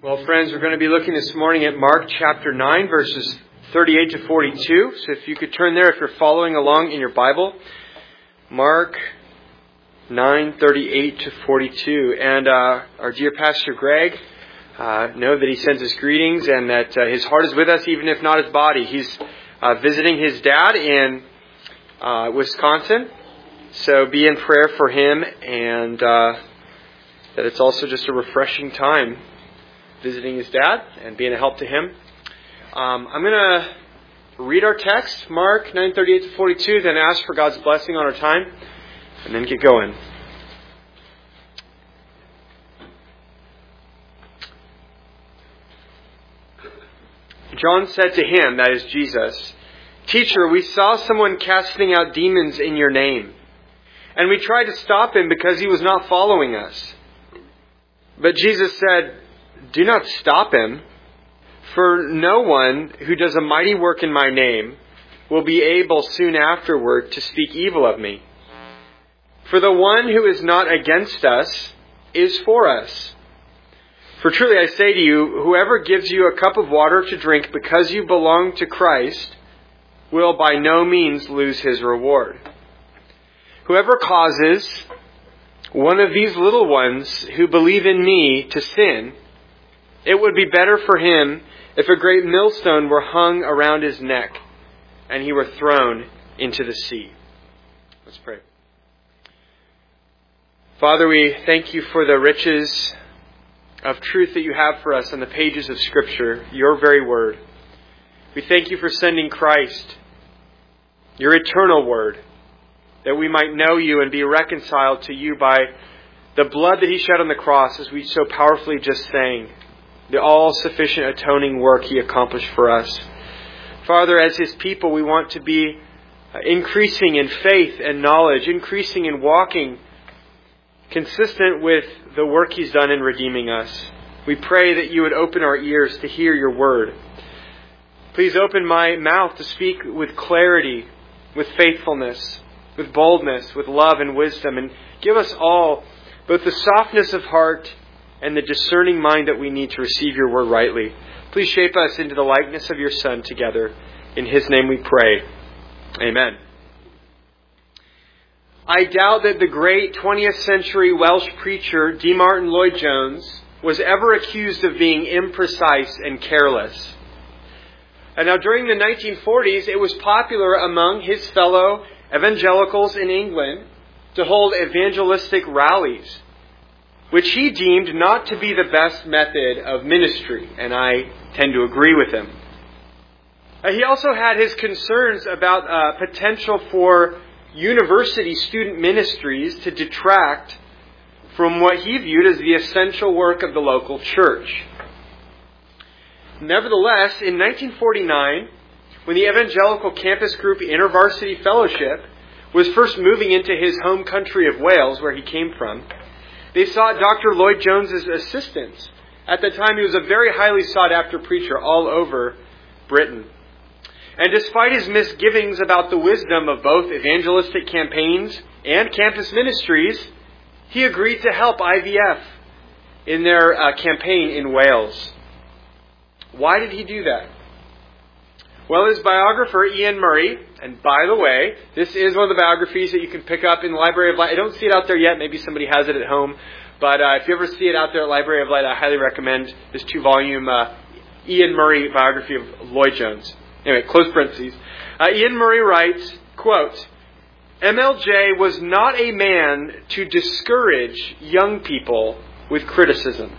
Well, friends, we're going to be looking this morning at Mark chapter 9, verses 38 to 42. So if you could turn there if you're following along in your Bible. Mark 9, 38 to 42. And our dear Pastor Greg, know that he sends his greetings and that his heart is with us, even if not his body. He's visiting his dad in Wisconsin. So be in prayer for him, and that it's also just a refreshing time visiting his dad and being a help to him. I'm going to read our text, Mark 9:38 to 42, then ask for God's blessing on our time, and then get going. John said to him, that is Jesus, "Teacher, we saw someone casting out demons in your name, and we tried to stop him because he was not following us." But Jesus said, "Do not stop him, for no one who does a mighty work in my name will be able soon afterward to speak evil of me. For the one who is not against us is for us. For truly I say to you, whoever gives you a cup of water to drink because you belong to Christ will by no means lose his reward. Whoever causes one of these little ones who believe in me to sin, it would be better for him if a great millstone were hung around his neck and he were thrown into the sea." Let's pray. Father, we thank you for the riches of truth that you have for us on the pages of Scripture, your very word. We thank you for sending Christ, your eternal word, that we might know you and be reconciled to you by the blood that he shed on the cross, as we so powerfully just sang. The all-sufficient atoning work he accomplished for us. Father, as his people, we want to be increasing in faith and knowledge, increasing in walking consistent with the work he's done in redeeming us. We pray that you would open our ears to hear your word. Please open my mouth to speak with clarity, with faithfulness, with boldness, with love and wisdom, and give us all both the softness of heart and the discerning mind that we need to receive your word rightly. Please shape us into the likeness of your Son together. In his name we pray. Amen. I doubt that the great 20th century Welsh preacher D. Martin Lloyd-Jones was ever accused of being imprecise and careless. And now during the 1940s, it was popular among his fellow evangelicals in England to hold evangelistic rallies, which he deemed not to be the best method of ministry, and I tend to agree with him. He also had his concerns about potential for university student ministries to detract from what he viewed as the essential work of the local church. Nevertheless, in 1949, when the Evangelical Campus Group InterVarsity Fellowship was first moving into his home country of Wales, where he came from, they sought Dr. Lloyd-Jones' assistance. At the time, he was a very highly sought-after preacher all over Britain. And despite his misgivings about the wisdom of both evangelistic campaigns and campus ministries, he agreed to help IVF in their campaign in Wales. Why did he do that? Well, his biographer, Ian Murray, and by the way, this is one of the biographies that you can pick up in the Library of Light. I don't see it out there yet. Maybe somebody has it at home. But if you ever see it out there at Library of Light, I highly recommend this 2-volume Ian Murray biography of Lloyd-Jones. Anyway, close parentheses. Ian Murray writes, quote, "MLJ was not a man to discourage young people with criticism.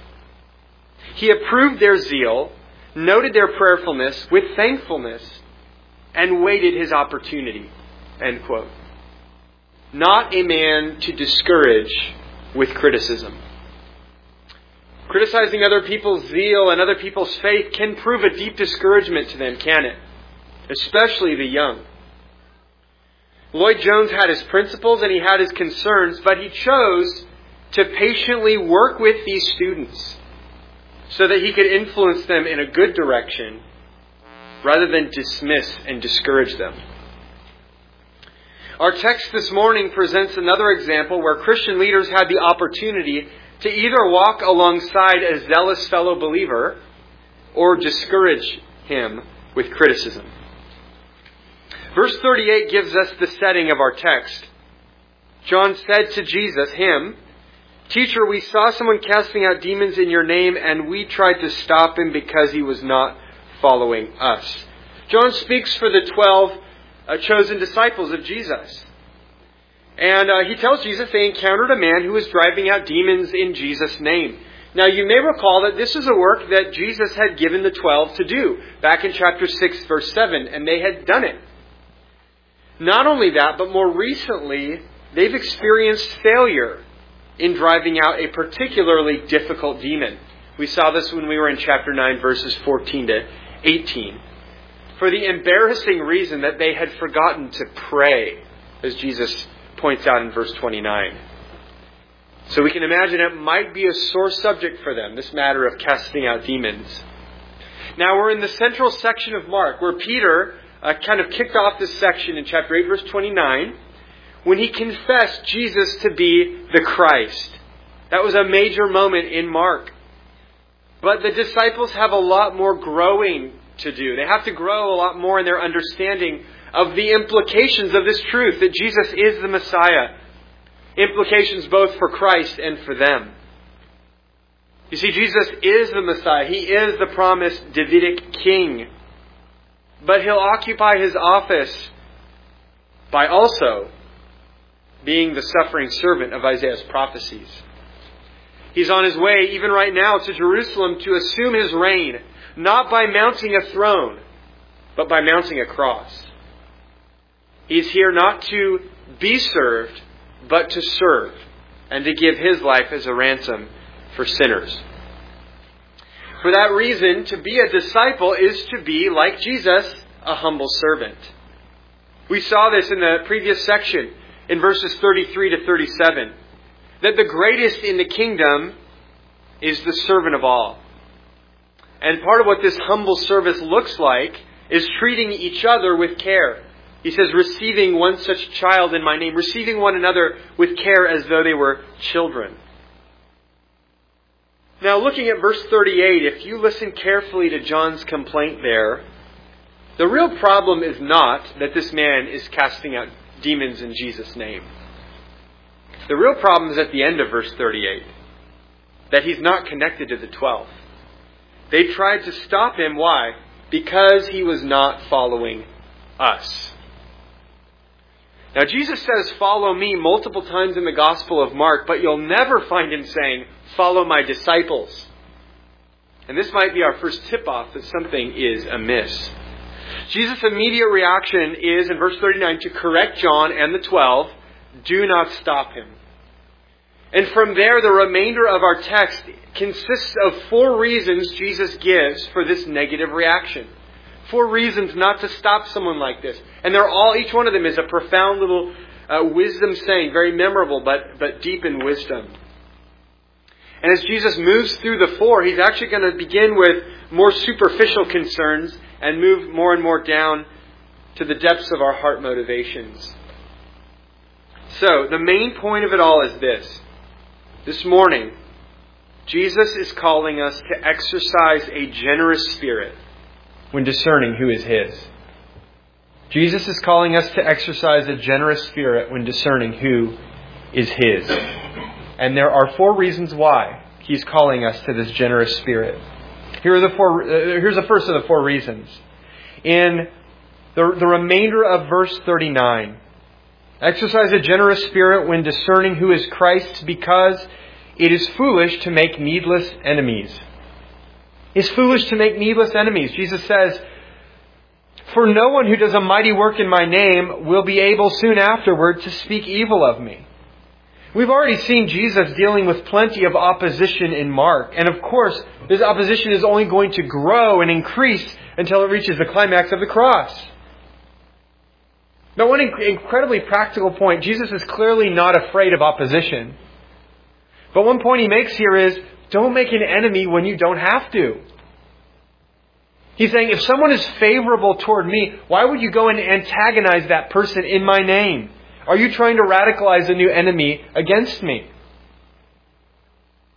He approved their zeal, noted their prayerfulness with thankfulness, and waited his opportunity." End quote. Not a man to discourage with criticism. Criticizing other people's zeal and other people's faith can prove a deep discouragement to them, can it? Especially the young. Lloyd-Jones had his principles and he had his concerns, but he chose to patiently work with these students so that he could influence them in a good direction rather than dismiss and discourage them. Our text this morning presents another example where Christian leaders had the opportunity to either walk alongside a zealous fellow believer or discourage him with criticism. Verse 38 gives us the setting of our text. John said to Jesus, him, "Teacher, we saw someone casting out demons in your name, and we tried to stop him because he was not following us." John speaks for the 12 chosen disciples of Jesus. And he tells Jesus they encountered a man who was driving out demons in Jesus' name. Now you may recall that this is a work that Jesus had given the 12 to do back in chapter 6, verse 7, and they had done it. Not only that, but more recently, they've experienced failure in driving out a particularly difficult demon. We saw this when we were in chapter 9, verses 14 to 18. For the embarrassing reason that they had forgotten to pray, as Jesus points out in verse 29. So we can imagine it might be a sore subject for them, this matter of casting out demons. Now we're in the central section of Mark, where Peter kind of kicked off this section in chapter 8, verse 29, when he confessed Jesus to be the Christ. That was a major moment in Mark. But the disciples have a lot more growing to do. They have to grow a lot more in their understanding of the implications of this truth, that Jesus is the Messiah. Implications both for Christ and for them. You see, Jesus is the Messiah. He is the promised Davidic king. But he'll occupy his office by also being the suffering servant of Isaiah's prophecies. He's on his way, even right now, to Jerusalem to assume his reign, not by mounting a throne, but by mounting a cross. He's here not to be served, but to serve, and to give his life as a ransom for sinners. For that reason, to be a disciple is to be, like Jesus, a humble servant. We saw this in the previous section, in verses 33 to 37, that the greatest in the kingdom is the servant of all. And part of what this humble service looks like is treating each other with care. He says, receiving one such child in my name, receiving one another with care as though they were children. Now, looking at verse 38, if you listen carefully to John's complaint there, the real problem is not that this man is casting out demons in Jesus' name. The real problem is at the end of verse 38, that he's not connected to the 12. They tried to stop him. Why? Because he was not following us. Now, Jesus says, "Follow me," multiple times in the Gospel of Mark, but you'll never find him saying, "Follow my disciples." And this might be our first tip-off that something is amiss. Jesus' immediate reaction is, in verse 39, to correct John and the 12, "Do not stop him." And from there, the remainder of our text consists of 4 reasons Jesus gives for this negative reaction. 4 reasons not to stop someone like this. And they're all, each one of them is a profound little wisdom saying, very memorable, but deep in wisdom. And as Jesus moves through the 4, he's actually going to begin with more superficial concerns and move more and more down to the depths of our heart motivations. So, the main point of it all is this. This morning, Jesus is calling us to exercise a generous spirit when discerning who is his. Jesus is calling us to exercise a generous spirit when discerning who is his. And there are 4 reasons why he's calling us to this generous spirit. Here's the first of the 4 reasons. In the remainder of verse 39, exercise a generous spirit when discerning who is Christ, because it is foolish to make needless enemies. It's foolish to make needless enemies. Jesus says, "For no one who does a mighty work in my name will be able soon afterward to speak evil of me." We've already seen Jesus dealing with plenty of opposition in Mark. And of course, this opposition is only going to grow and increase until it reaches the climax of the cross. Now, one incredibly practical point, Jesus is clearly not afraid of opposition. But one point he makes here is, don't make an enemy when you don't have to. He's saying, if someone is favorable toward me, why would you go and antagonize that person in my name? Are you trying to radicalize a new enemy against me?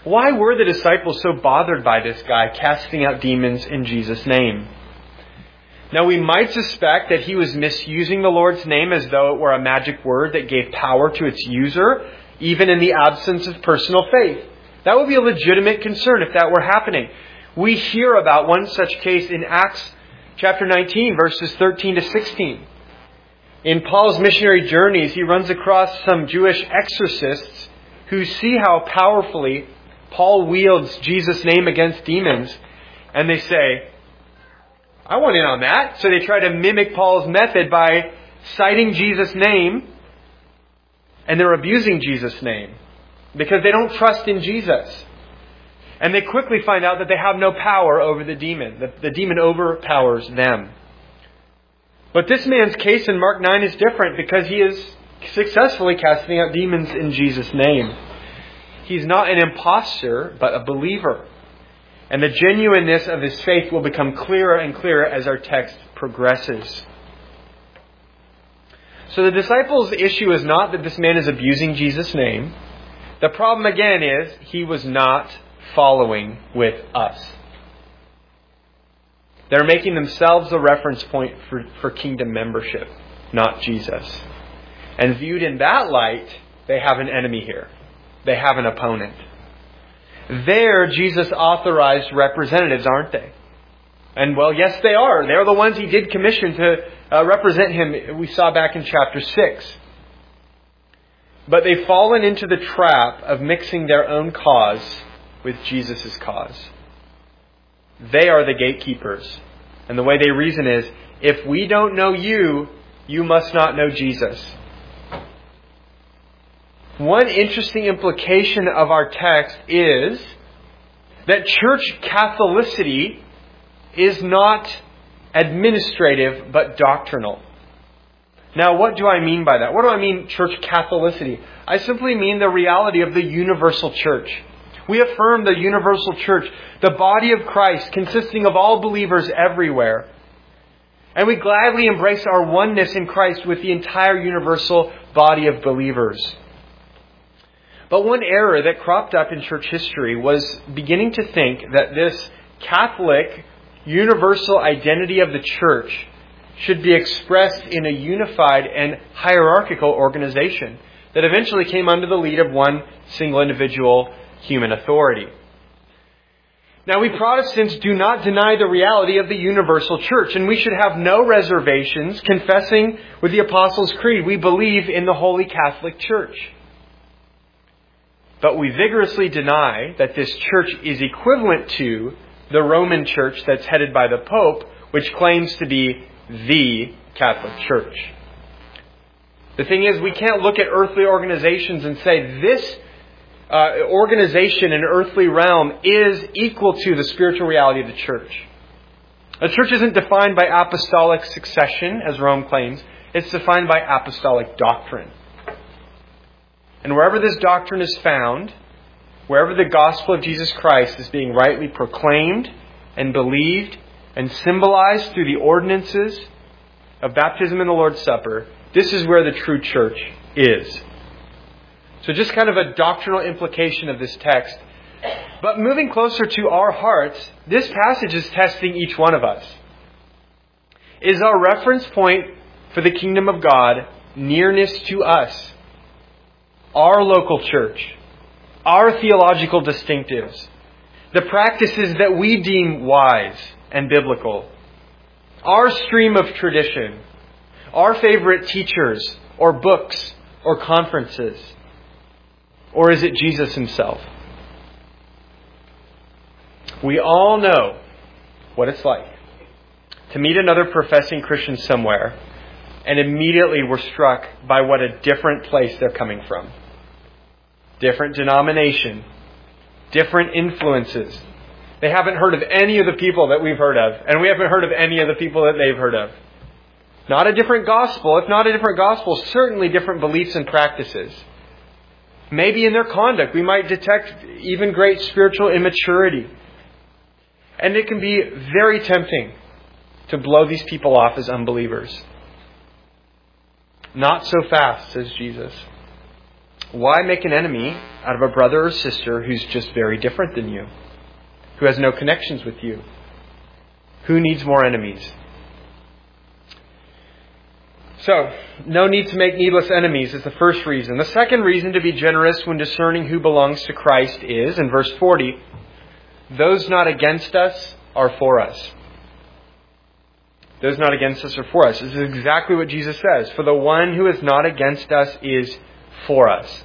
Why were the disciples so bothered by this guy casting out demons in Jesus' name? Now, we might suspect that he was misusing the Lord's name as though it were a magic word that gave power to its user, even in the absence of personal faith. That would be a legitimate concern if that were happening. We hear about one such case in Acts chapter 19, verses 13 to 16. In Paul's missionary journeys, he runs across some Jewish exorcists who see how powerfully Paul wields Jesus' name against demons, and they say, I want in on that. So they try to mimic Paul's method by citing Jesus' name, and they're abusing Jesus' name because they don't trust in Jesus. And they quickly find out that they have no power over the demon. The demon overpowers them. But this man's case in Mark 9 is different because he is successfully casting out demons in Jesus' name. He's not an imposter, but a believer. And the genuineness of his faith will become clearer and clearer as our text progresses. So the disciples' issue is not that this man is abusing Jesus' name. The problem again is he was not following with us. They're making themselves a reference point for kingdom membership, not Jesus. And viewed in that light, they have an enemy here. They have an opponent. They're Jesus' authorized representatives, aren't they? And well, yes, they are. They're the ones he did commission to represent him, we saw back in chapter 6. But they've fallen into the trap of mixing their own cause with Jesus' cause. They are the gatekeepers. And the way they reason is, if we don't know you, you must not know Jesus. One interesting implication of our text is that church Catholicity is not administrative but doctrinal. Now, what do I mean by that? What do I mean church Catholicity? I simply mean the reality of the universal church. We affirm the universal church, the body of Christ consisting of all believers everywhere. And we gladly embrace our oneness in Christ with the entire universal body of believers. But one error that cropped up in church history was beginning to think that this Catholic universal identity of the church should be expressed in a unified and hierarchical organization that eventually came under the lead of one single individual human authority. Now, we Protestants do not deny the reality of the universal church, and we should have no reservations confessing with the Apostles' Creed we believe in the Holy Catholic Church. But we vigorously deny that this church is equivalent to the Roman Church that's headed by the Pope, which claims to be the Catholic Church. The thing is, we can't look at earthly organizations and say this organization in earthly realm is equal to the spiritual reality of the church. The church isn't defined by apostolic succession, as Rome claims. It's defined by apostolic doctrine. And wherever this doctrine is found, wherever the gospel of Jesus Christ is being rightly proclaimed and believed and symbolized through the ordinances of baptism and the Lord's Supper, this is where the true church is. So just kind of a doctrinal implication of this text. But moving closer to our hearts, this passage is testing each one of us. Is our reference point for the kingdom of God nearness to us? Our local church, our theological distinctives, the practices that we deem wise and biblical, our stream of tradition, our favorite teachers or books or conferences, or is it Jesus himself? We all know what it's like to meet another professing Christian somewhere and immediately we're struck by what a different place they're coming from. Different denomination, different influences. They haven't heard of any of the people that we've heard of, and we haven't heard of any of the people that they've heard of. Not a different gospel. If not a different gospel, certainly different beliefs and practices. Maybe in their conduct, we might detect even great spiritual immaturity. And it can be very tempting to blow these people off as unbelievers. Not so fast, says Jesus. Why make an enemy out of a brother or sister who's just very different than you? Who has no connections with you? Who needs more enemies? So, no need to make needless enemies is the first reason. The second reason to be generous when discerning who belongs to Christ is, in verse 40, those not against us are for us. Those not against us are for us. This is exactly what Jesus says. For the one who is not against us is for us.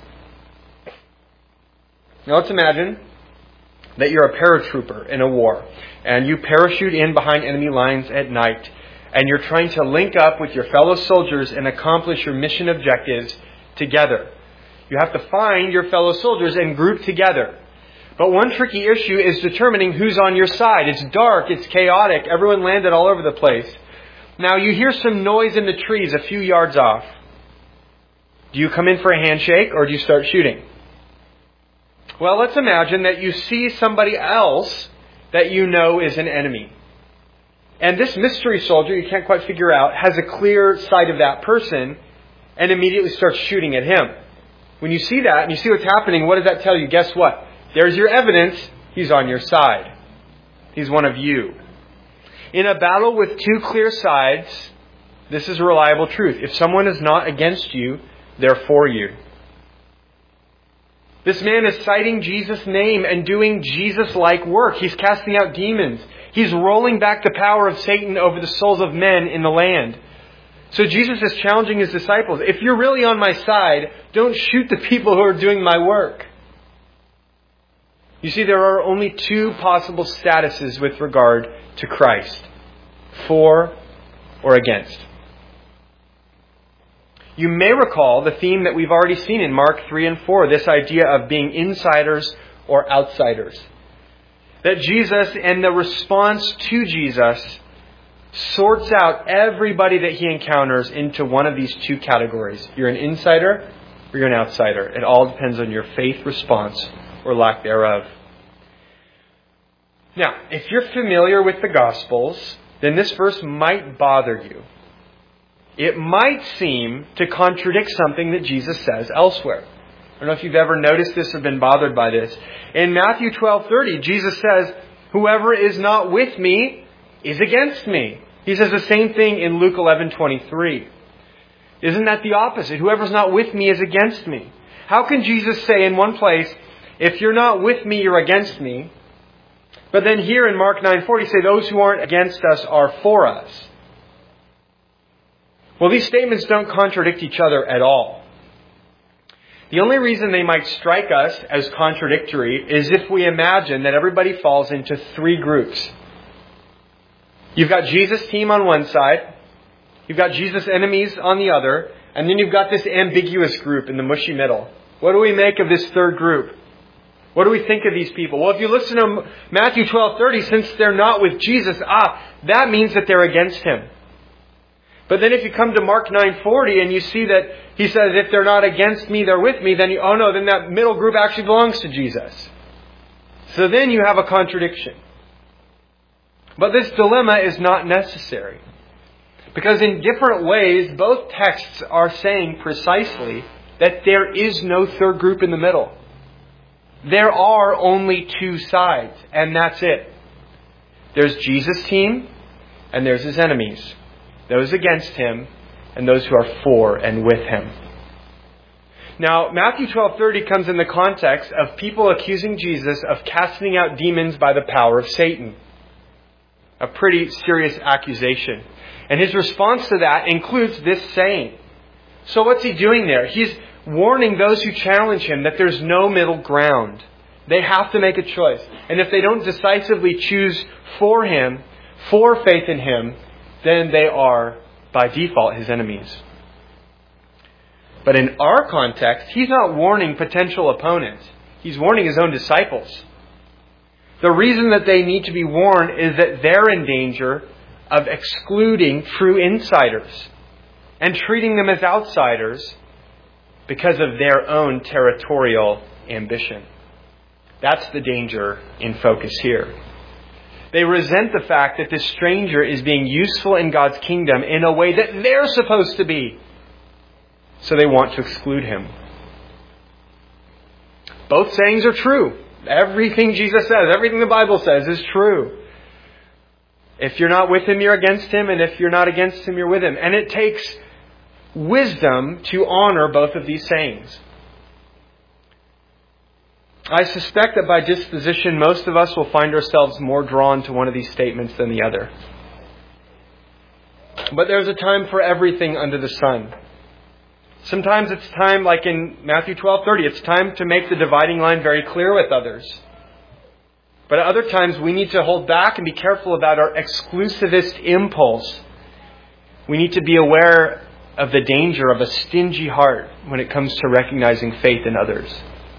Now let's imagine that you're a paratrooper in a war, and you parachute in behind enemy lines at night, and you're trying to link up with your fellow soldiers and accomplish your mission objectives together. You have to find your fellow soldiers and group together. But one tricky issue is determining who's on your side. It's dark, it's chaotic, everyone landed all over the place. Now you hear some noise in the trees a few yards off. Do you come in for a handshake or do you start shooting? Well, let's imagine that you see somebody else that you know is an enemy. And this mystery soldier, you can't quite figure out, has a clear sight of that person and immediately starts shooting at him. When you see that and you see what's happening, what does that tell you? Guess what? There's your evidence. He's on your side. He's one of you. In a battle with two clear sides, this is a reliable truth. If someone is not against you, they're for you. This man is citing Jesus' name and doing Jesus-like work. He's casting out demons. He's rolling back the power of Satan over the souls of men in the land. So Jesus is challenging his disciples. If you're really on my side, don't shoot the people who are doing my work. You see, there are only two possible statuses with regard to Christ. For or against. You may recall the theme that we've already seen in Mark 3 and 4, this idea of being insiders or outsiders. That Jesus and the response to Jesus sorts out everybody that he encounters into one of these two categories. You're an insider or you're an outsider. It all depends on your faith response or lack thereof. Now, if you're familiar with the Gospels, then this verse might bother you. It might seem to contradict something that Jesus says elsewhere. I don't know if you've ever noticed this or been bothered by this. In Matthew 12:30, Jesus says, whoever is not with me is against me. He says the same thing in Luke 11:23. Isn't that the opposite? Whoever's not with me is against me. How can Jesus say in one place, if you're not with me, you're against me? But then here in Mark 9:40 say those who aren't against us are for us. Well, these statements don't contradict each other at all. The only reason they might strike us as contradictory is if we imagine that everybody falls into three groups. You've got Jesus' team on one side, you've got Jesus' enemies on the other, and then you've got this ambiguous group in the mushy middle. What do we make of this third group? What do we think of these people? Well, if you listen to Matthew 12:30, since they're not with Jesus, that means that they're against him. But then if you come to Mark 9:40 and you see that he says, if they're not against me, they're with me, then then that middle group actually belongs to Jesus. So then you have a contradiction. But this dilemma is not necessary. Because in different ways, both texts are saying precisely that there is no third group in the middle. There are only two sides, and that's it. There's Jesus' team, and there's his enemies. Those against him, and those who are for and with him. Now, Matthew 12:30 comes in the context of people accusing Jesus of casting out demons by the power of Satan. A pretty serious accusation. And his response to that includes this saying. So what's he doing there? He's warning those who challenge him that there's no middle ground. They have to make a choice. And if they don't decisively choose for him, for faith in him, then they are, by default, his enemies. But in our context, he's not warning potential opponents. He's warning his own disciples. The reason that they need to be warned is that they're in danger of excluding true insiders and treating them as outsiders because of their own territorial ambition. That's the danger in focus here. They resent the fact that this stranger is being useful in God's kingdom in a way that they're supposed to be. So they want to exclude him. Both sayings are true. Everything Jesus says, everything the Bible says is true. If you're not with Him, you're against Him. And if you're not against Him, you're with Him. And it takes wisdom to honor both of these sayings. I suspect that by disposition, most of us will find ourselves more drawn to one of these statements than the other. But there's a time for everything under the sun. Sometimes it's time, like in Matthew 12:30, it's time to make the dividing line very clear with others. But at other times, we need to hold back and be careful about our exclusivist impulse. We need to be aware of the danger of a stingy heart when it comes to recognizing faith in others.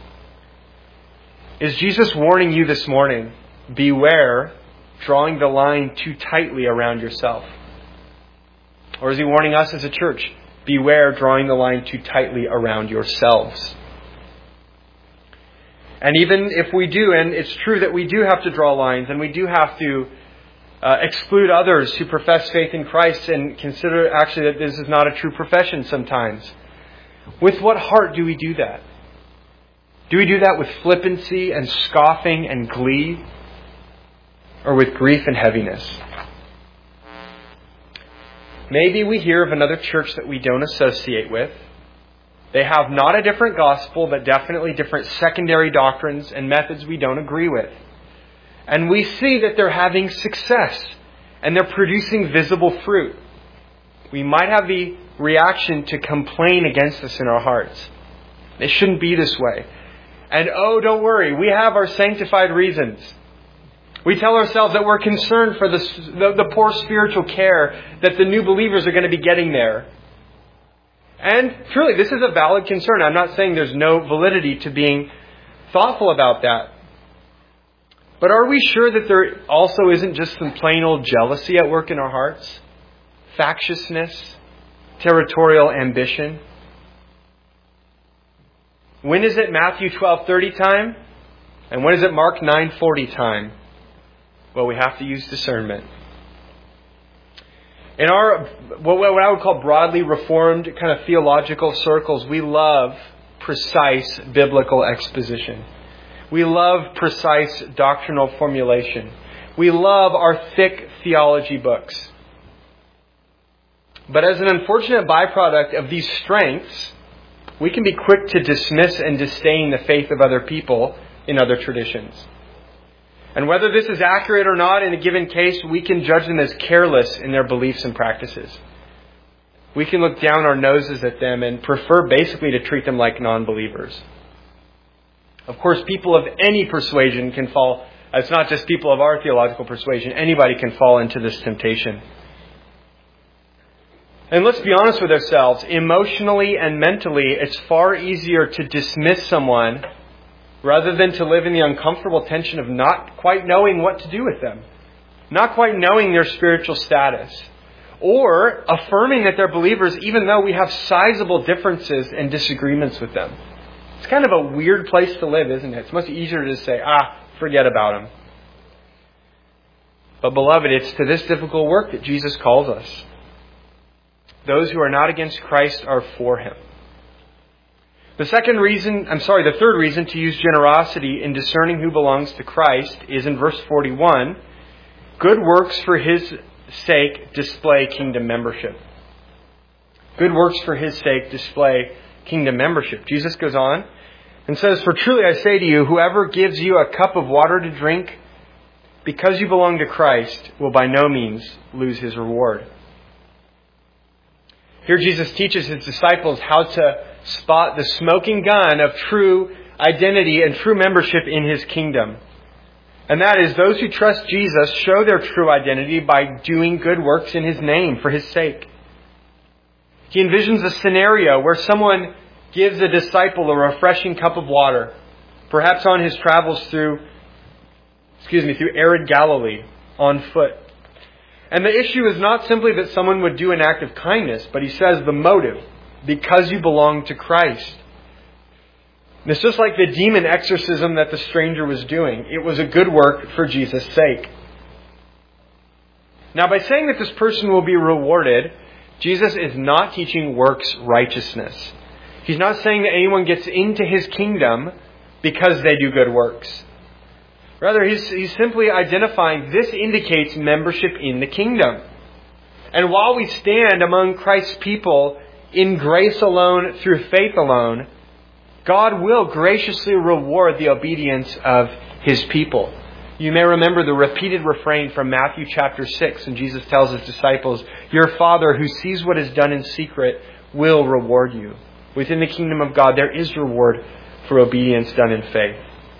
Is Jesus warning you this morning, beware drawing the line too tightly around yourself? Or is He warning us as a church, beware drawing the line too tightly around yourselves? And even if we do, and it's true that we do have to draw lines, and we do have to exclude others who profess faith in Christ and consider actually that this is not a true profession sometimes. With what heart do we do that? Do we do that with flippancy and scoffing and glee? Or with grief and heaviness? Maybe we hear of another church that we don't associate with. They have not a different gospel, but definitely different secondary doctrines and methods we don't agree with. And we see that they're having success and they're producing visible fruit. We might have the reaction to complain against this in our hearts. It shouldn't be this way. And don't worry, we have our sanctified reasons. We tell ourselves that we're concerned for the poor spiritual care that the new believers are going to be getting there. And truly, this is a valid concern. I'm not saying there's no validity to being thoughtful about that. But are we sure that there also isn't just some plain old jealousy at work in our hearts? Factiousness? Territorial ambition? When is it Matthew 12:30 time? And when is it Mark 9:40 time? Well, we have to use discernment. In our, what I would call broadly reformed kind of theological circles, we love precise biblical exposition. We love precise doctrinal formulation. We love our thick theology books. But as an unfortunate byproduct of these strengths, we can be quick to dismiss and disdain the faith of other people in other traditions. And whether this is accurate or not in a given case, we can judge them as careless in their beliefs and practices. We can look down our noses at them and prefer basically to treat them like non-believers. Of course, people of any persuasion can fall. It's not just people of our theological persuasion. Anybody can fall into this temptation. And let's be honest with ourselves. Emotionally and mentally, it's far easier to dismiss someone rather than to live in the uncomfortable tension of not quite knowing what to do with them. Not quite knowing their spiritual status. Or affirming that they're believers even though we have sizable differences and disagreements with them. It's kind of a weird place to live, isn't it? It's much easier to just say, forget about them. But beloved, it's to this difficult work that Jesus calls us. Those who are not against Christ are for Him. The third reason to use generosity in discerning who belongs to Christ is in verse 41. Good works for His sake display kingdom membership. Good works for His sake display kingdom membership. Jesus goes on and says, "For truly I say to you, whoever gives you a cup of water to drink because you belong to Christ will by no means lose his reward." Here Jesus teaches His disciples how to spot the smoking gun of true identity and true membership in His kingdom. And that is, those who trust Jesus show their true identity by doing good works in His name for His sake. He envisions a scenario where someone gives a disciple a refreshing cup of water, perhaps on his travels through arid Galilee on foot. And the issue is not simply that someone would do an act of kindness, but he says the motive, because you belong to Christ. And it's just like the demon exorcism that the stranger was doing. It was a good work for Jesus' sake. Now, by saying that this person will be rewarded, Jesus is not teaching works righteousness. He's not saying that anyone gets into His kingdom because they do good works. Rather, he's simply identifying this indicates membership in the kingdom. And while we stand among Christ's people in grace alone, through faith alone, God will graciously reward the obedience of His people. You may remember the repeated refrain from Matthew chapter 6, and Jesus tells His disciples, "Your Father who sees what is done in secret will reward you." Within the kingdom of God, there is reward for obedience done in faith.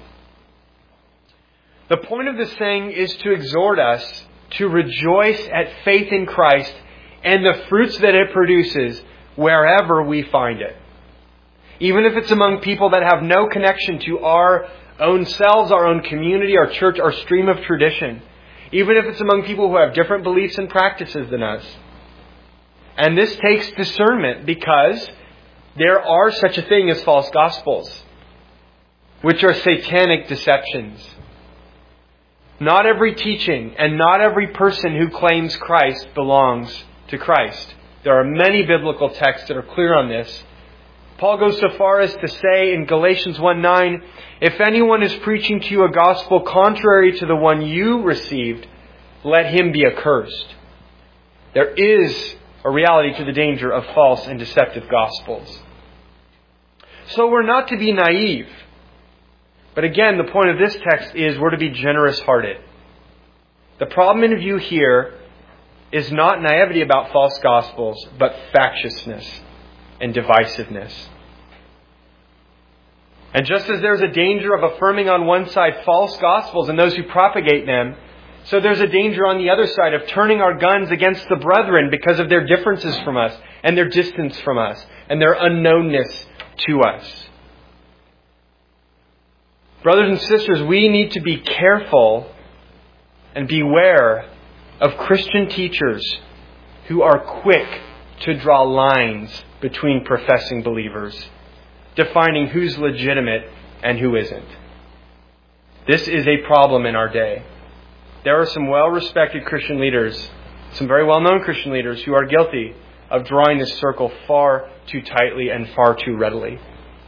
The point of this saying is to exhort us to rejoice at faith in Christ and the fruits that it produces wherever we find it. Even if it's among people that have no connection to our own selves, our own community, our church, our stream of tradition. Even if it's among people who have different beliefs and practices than us. And this takes discernment, because there are such a thing as false gospels, which are satanic deceptions. Not every teaching and not every person who claims Christ belongs to Christ. There are many biblical texts that are clear on this. Paul goes so far as to say in Galatians 1:9, "If anyone is preaching to you a gospel contrary to the one you received, let him be accursed." There is a reality to the danger of false and deceptive gospels. So we're not to be naive. But again, the point of this text is we're to be generous-hearted. The problem in view here is not naivety about false gospels, but factiousness and divisiveness. And just as there's a danger of affirming on one side false gospels and those who propagate them, so there's a danger on the other side of turning our guns against the brethren because of their differences from us and their distance from us and their unknownness to us. Brothers and sisters, we need to be careful and beware of Christian teachers who are quick to draw lines between professing believers, defining who's legitimate and who isn't. This is a problem in our day. There are some well-respected Christian leaders, some very well-known Christian leaders, who are guilty of drawing this circle far too tightly and far too readily.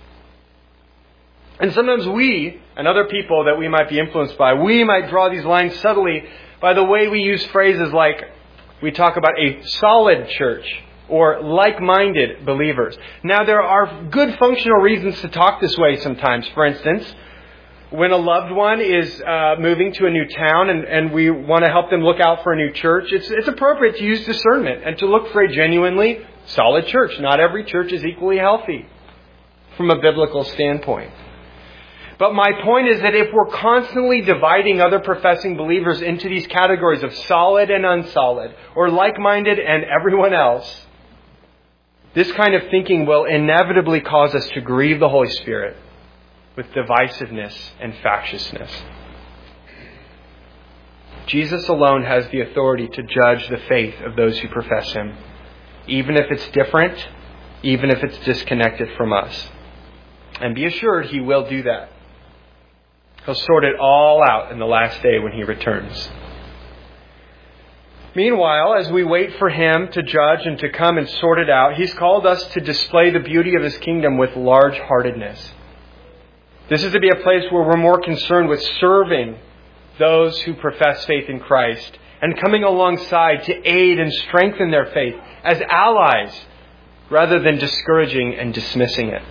And sometimes we, and other people that we might be influenced by, we might draw these lines subtly by the way we use phrases like, we talk about a solid church or like-minded believers. Now, there are good functional reasons to talk this way sometimes. For instance, when a loved one is moving to a new town and we want to help them look out for a new church, it's appropriate to use discernment and to look for a genuinely solid church. Not every church is equally healthy from a biblical standpoint. But my point is that if we're constantly dividing other professing believers into these categories of solid and unsolid, or like-minded and everyone else, this kind of thinking will inevitably cause us to grieve the Holy Spirit with divisiveness and factiousness. Jesus alone has the authority to judge the faith of those who profess Him, even if it's different, even if it's disconnected from us. And be assured He will do that. He'll sort it all out in the last day when He returns. Meanwhile, as we wait for Him to judge and to come and sort it out, He's called us to display the beauty of His kingdom with large-heartedness. This is to be a place where we're more concerned with serving those who profess faith in Christ and coming alongside to aid and strengthen their faith as allies rather than discouraging and dismissing it.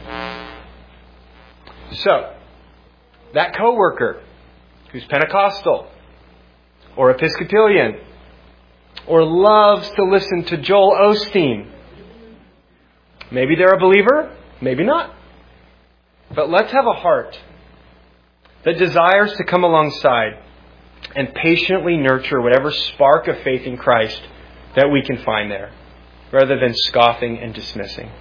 So, that coworker who's Pentecostal or Episcopalian or loves to listen to Joel Osteen, maybe they're a believer, maybe not. But let's have a heart that desires to come alongside and patiently nurture whatever spark of faith in Christ that we can find there, rather than scoffing and dismissing.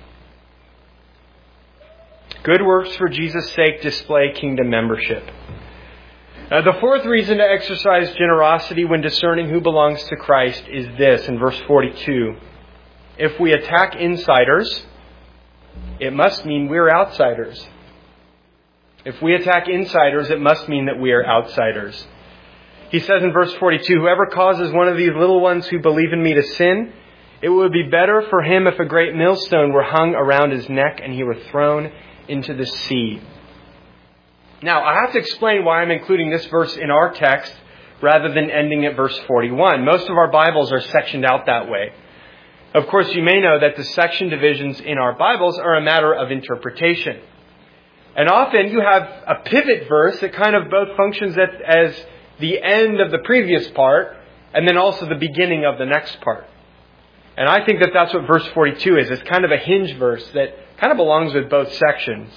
Good works for Jesus' sake display kingdom membership. The fourth reason to exercise generosity when discerning who belongs to Christ is this, in verse 42. If we attack insiders, it must mean we're outsiders. If we attack insiders, it must mean that we are outsiders. He says in verse 42, whoever causes one of these little ones who believe in me to sin, it would be better for him if a great millstone were hung around his neck and he were thrown into the sea. Now, I have to explain why I'm including this verse in our text rather than ending at verse 41. Most of our Bibles are sectioned out that way. Of course, you may know that the section divisions in our Bibles are a matter of interpretation. And often you have a pivot verse that kind of both functions as the end of the previous part and then also the beginning of the next part. And I think that that's what verse 42 is. It's kind of a hinge verse that kind of belongs with both sections.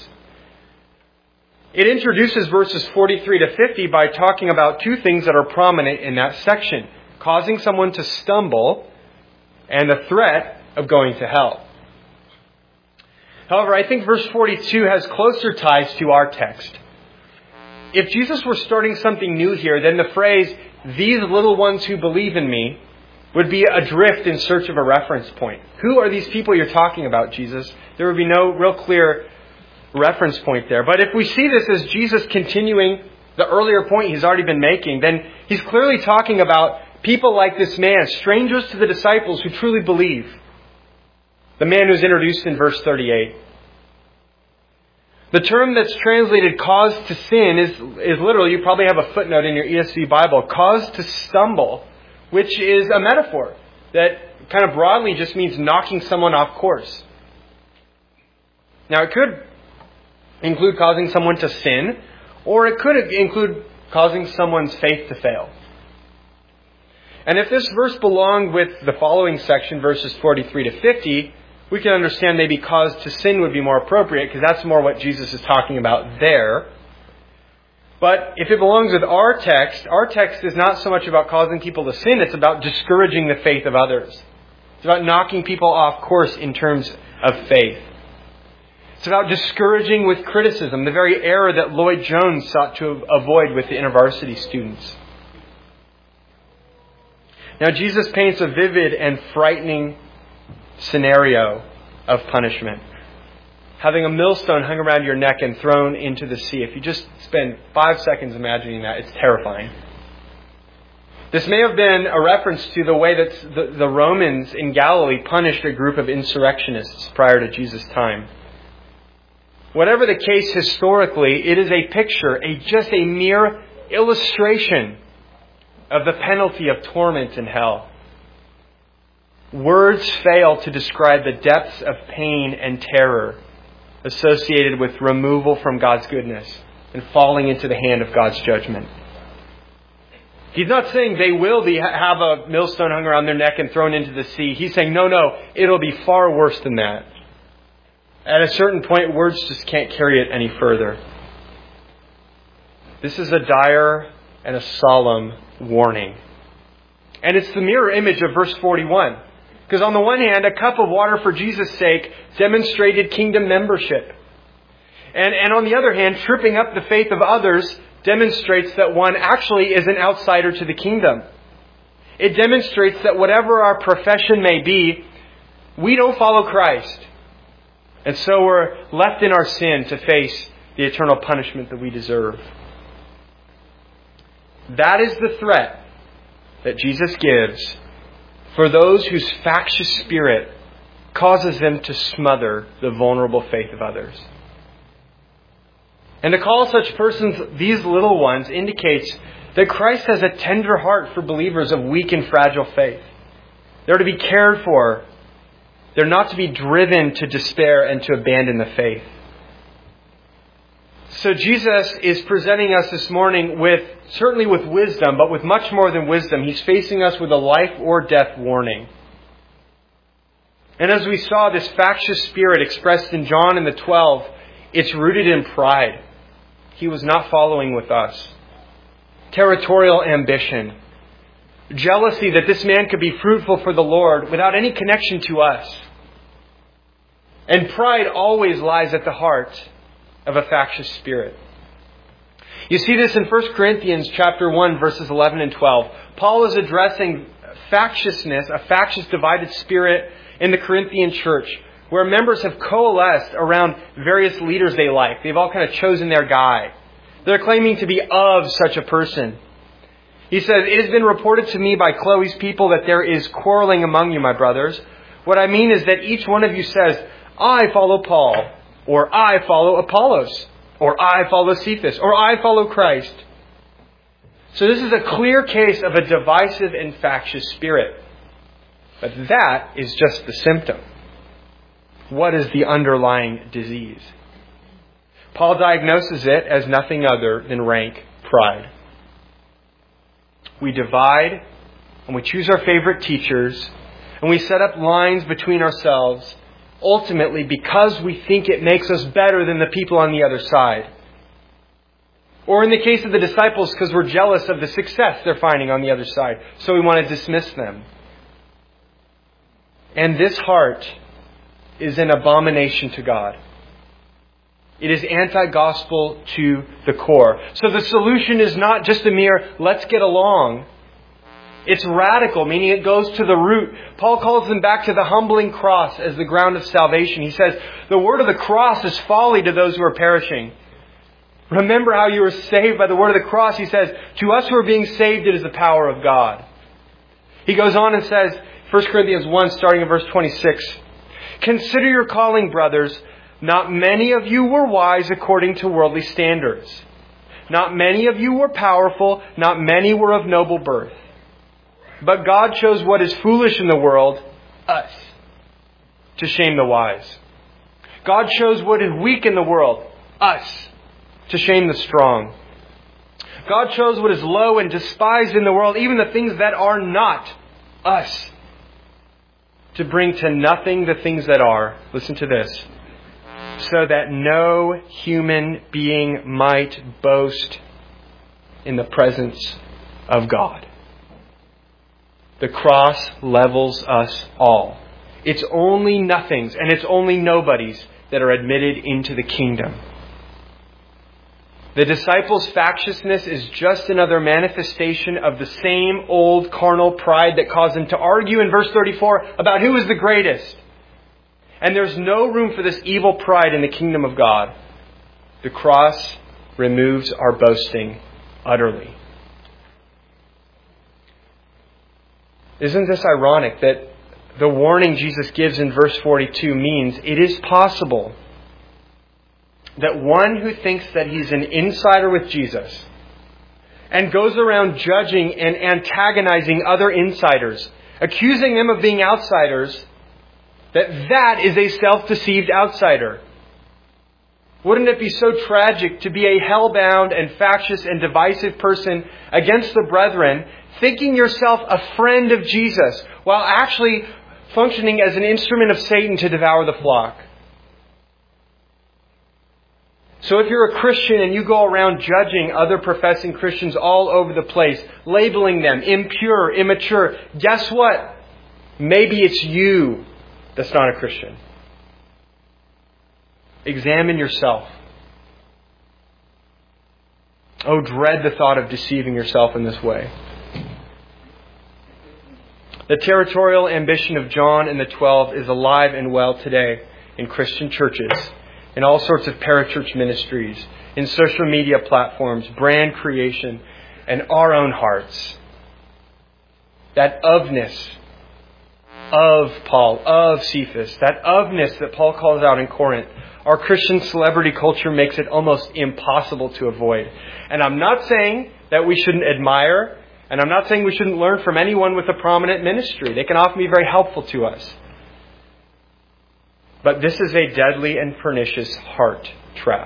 It introduces verses 43 to 50 by talking about two things that are prominent in that section: causing someone to stumble and the threat of going to hell. However, I think verse 42 has closer ties to our text. If Jesus were starting something new here, then the phrase, "these little ones who believe in me," would be adrift in search of a reference point. Who are these people you're talking about, Jesus? There would be no real clear reference point there. But if we see this as Jesus continuing the earlier point he's already been making, then he's clearly talking about people like this man, strangers to the disciples who truly believe. The man who's introduced in verse 38. The term that's translated cause to sin is literally, you probably have a footnote in your ESV Bible, cause to stumble, which is a metaphor that kind of broadly just means knocking someone off course. Now, it could include causing someone to sin, or it could include causing someone's faith to fail. And if this verse belonged with the following section, verses 43 to 50, we can understand maybe cause to sin would be more appropriate, because that's more what Jesus is talking about there. But if it belongs with our text is not so much about causing people to sin, it's about discouraging the faith of others. It's about knocking people off course in terms of faith. It's about discouraging with criticism, the very error that Lloyd Jones sought to avoid with the InterVarsity students. Now, Jesus paints a vivid and frightening scenario of punishment. Having a millstone hung around your neck and thrown into the sea. If you just spend 5 seconds imagining that, it's terrifying. This may have been a reference to the way that the Romans in Galilee punished a group of insurrectionists prior to Jesus' time. Whatever the case historically, it is a picture, just a mere illustration of the penalty of torment in hell. Words fail to describe the depths of pain and terror associated with removal from God's goodness and falling into the hand of God's judgment. He's not saying they will have a millstone hung around their neck and thrown into the sea. He's saying, no, it'll be far worse than that. At a certain point, words just can't carry it any further. This is a dire and a solemn warning. And it's the mirror image of verse 41. Because on the one hand, a cup of water for Jesus' sake demonstrated kingdom membership. And on the other hand, tripping up the faith of others demonstrates that one actually is an outsider to the kingdom. It demonstrates that whatever our profession may be, we don't follow Christ. And so we're left in our sin to face the eternal punishment that we deserve. That is the threat that Jesus gives for those whose factious spirit causes them to smother the vulnerable faith of others. And to call such persons these little ones indicates that Christ has a tender heart for believers of weak and fragile faith. They're to be cared for. They're not to be driven to despair and to abandon the faith. So Jesus is presenting us this morning certainly with wisdom, but with much more than wisdom. He's facing us with a life or death warning. And as we saw, this factious spirit expressed in John and the 12, it's rooted in pride. He was not following with us. Territorial ambition. Jealousy that this man could be fruitful for the Lord without any connection to us. And pride always lies at the heart of a factious spirit. You see this in 1 Corinthians chapter 1, verses 11 and 12. Paul is addressing factiousness, a factious divided spirit in the Corinthian church, where members have coalesced around various leaders they like. They've all kind of chosen their guy. They're claiming to be of such a person. He says, "It has been reported to me by Chloe's people that there is quarreling among you, my brothers. What I mean is that each one of you says, 'I follow Paul,' or 'I follow Apollos.' Or I follow Cephas. Or I follow Christ. So this is a clear case of a divisive and factious spirit. But that is just the symptom. What is the underlying disease? Paul diagnoses it as nothing other than rank pride. We divide and we choose our favorite teachers and we set up lines between ourselves, ultimately because we think it makes us better than the people on the other side. Or in the case of the disciples, because we're jealous of the success they're finding on the other side, so we want to dismiss them. And this heart is an abomination to God. It is anti-gospel to the core. So the solution is not just a mere, let's get along. It's radical, meaning it goes to the root. Paul calls them back to the humbling cross as the ground of salvation. He says, the word of the cross is folly to those who are perishing. Remember how you were saved by the word of the cross. He says, to us who are being saved, it is the power of God. He goes on and says, 1 Corinthians 1, starting in verse 26, consider your calling, brothers. Not many of you were wise according to worldly standards. Not many of you were powerful. Not many were of noble birth. But God chose what is foolish in the world, us, to shame the wise. God chose what is weak in the world, us, to shame the strong. God chose what is low and despised in the world, even the things that are not, us, to bring to nothing the things that are. Listen to this. So that no human being might boast in the presence of God. The cross levels us all. It's only nothings and it's only nobodies that are admitted into the kingdom. The disciples' factiousness is just another manifestation of the same old carnal pride that caused them to argue in verse 34 about who is the greatest. And there's no room for this evil pride in the kingdom of God. The cross removes our boasting utterly. Isn't this ironic that the warning Jesus gives in verse 42 means it is possible that one who thinks that he's an insider with Jesus and goes around judging and antagonizing other insiders, accusing them of being outsiders, that is a self-deceived outsider. Wouldn't it be so tragic to be a hell-bound and factious and divisive person against the brethren, thinking yourself a friend of Jesus, while actually functioning as an instrument of Satan to devour the flock? So if you're a Christian and you go around judging other professing Christians all over the place, labeling them impure, immature, guess what? Maybe it's you that's not a Christian. Examine yourself. Oh, dread the thought of deceiving yourself in this way. The territorial ambition of John and the 12 is alive and well today in Christian churches, in all sorts of parachurch ministries, in social media platforms, brand creation, and our own hearts. That ofness of Paul, of Cephas, that ofness that Paul calls out in Corinth, our Christian celebrity culture makes it almost impossible to avoid. And I'm not saying that we shouldn't admire, and I'm not saying we shouldn't learn from anyone with a prominent ministry. They can often be very helpful to us. But this is a deadly and pernicious heart trap.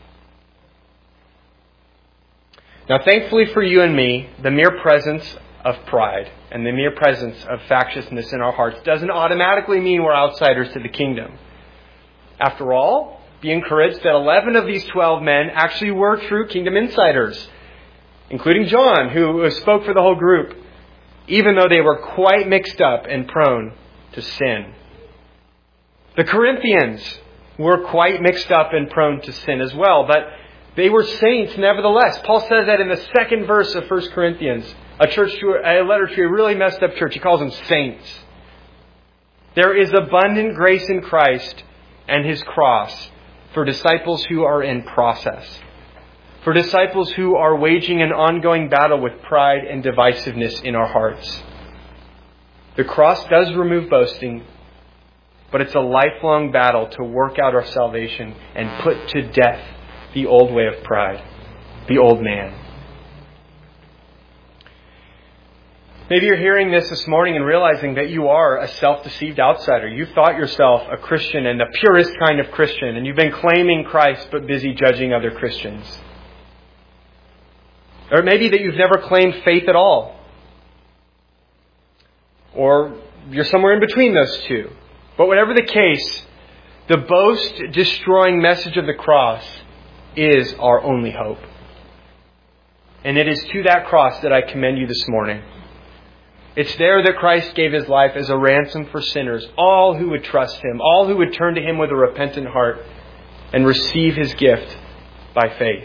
Now, thankfully for you and me, the mere presence of pride and the mere presence of factiousness in our hearts doesn't automatically mean we're outsiders to the kingdom. After all, be encouraged that 11 of these 12 men actually were true kingdom insiders, including John, who spoke for the whole group, even though they were quite mixed up and prone to sin. The Corinthians were quite mixed up and prone to sin as well, but they were saints nevertheless. Paul says that in the second verse of 1 Corinthians, a letter to a really messed up church. He calls them saints. There is abundant grace in Christ and His cross for disciples who are in process, for disciples who are waging an ongoing battle with pride and divisiveness in our hearts. The cross does remove boasting, but it's a lifelong battle to work out our salvation and put to death the old way of pride, the old man. Maybe you're hearing this morning and realizing that you are a self-deceived outsider. You thought yourself a Christian and the purest kind of Christian, and you've been claiming Christ but busy judging other Christians. Or maybe that you've never claimed faith at all. Or you're somewhere in between those two. But whatever the case, the boast-destroying message of the cross is our only hope. And it is to that cross that I commend you this morning. It's there that Christ gave His life as a ransom for sinners, all who would trust Him, all who would turn to Him with a repentant heart and receive His gift by faith.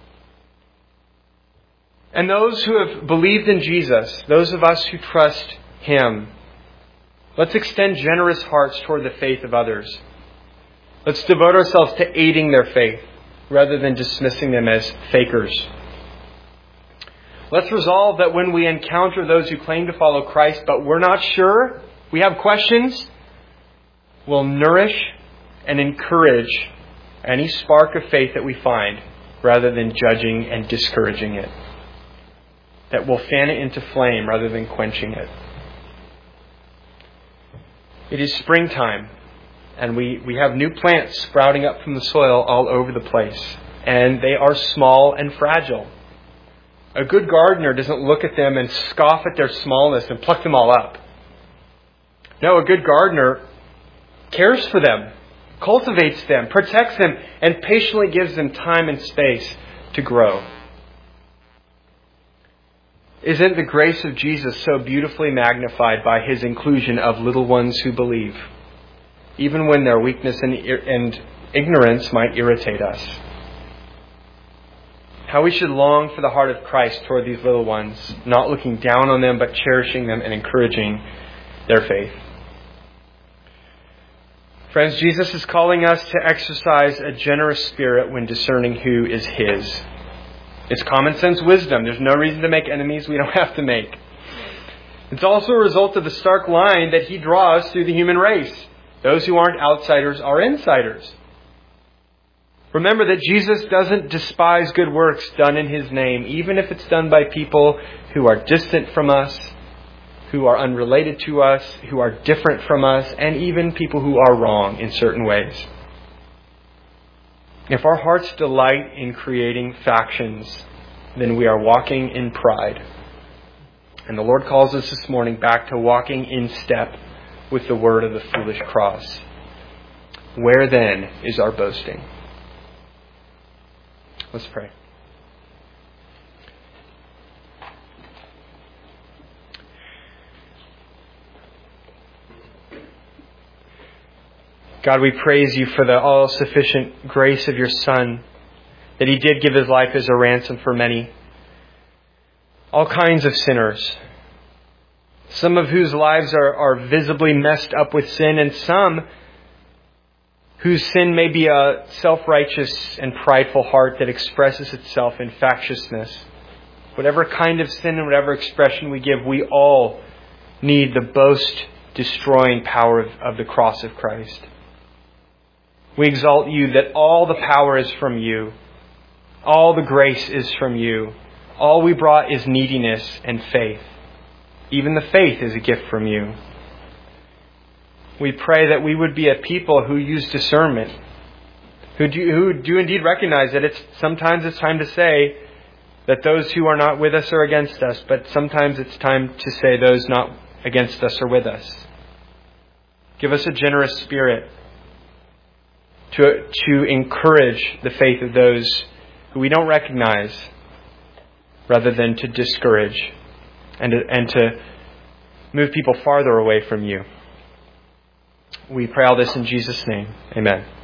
And those who have believed in Jesus, those of us who trust Him, let's extend generous hearts toward the faith of others. Let's devote ourselves to aiding their faith rather than dismissing them as fakers. Let's resolve that when we encounter those who claim to follow Christ, but we're not sure, we have questions, we'll nourish and encourage any spark of faith that we find rather than judging and discouraging it. That we'll fan it into flame rather than quenching it. It is springtime, and we have new plants sprouting up from the soil all over the place, and they are small and fragile. A good gardener doesn't look at them and scoff at their smallness and pluck them all up. No, a good gardener cares for them, cultivates them, protects them, and patiently gives them time and space to grow. Isn't the grace of Jesus so beautifully magnified by His inclusion of little ones who believe, even when their weakness and ignorance might irritate us? How we should long for the heart of Christ toward these little ones, not looking down on them, but cherishing them and encouraging their faith. Friends, Jesus is calling us to exercise a generous spirit when discerning who is His. It's common sense wisdom. There's no reason to make enemies we don't have to make. It's also a result of the stark line that He draws through the human race. Those who aren't outsiders are insiders. Remember that Jesus doesn't despise good works done in His name, even if it's done by people who are distant from us, who are unrelated to us, who are different from us, and even people who are wrong in certain ways. If our hearts delight in creating factions, then we are walking in pride. And the Lord calls us this morning back to walking in step with the word of the foolish cross. Where then is our boasting? Let's pray. God, we praise You for the all-sufficient grace of Your Son, that He did give His life as a ransom for many. All kinds of sinners, some of whose lives are visibly messed up with sin, and some whose sin may be a self-righteous and prideful heart that expresses itself in factiousness. Whatever kind of sin and whatever expression we give, we all need the boast-destroying power of the cross of Christ. We exalt You that all the power is from You. All the grace is from You. All we brought is neediness and faith. Even the faith is a gift from You. We pray that we would be a people who use discernment, who do indeed recognize that sometimes it's time to say that those who are not with us are against us, but sometimes it's time to say those not against us are with us. Give us a generous spirit to encourage the faith of those who we don't recognize, rather than to discourage and to move people farther away from You. We pray all this in Jesus' name. Amen.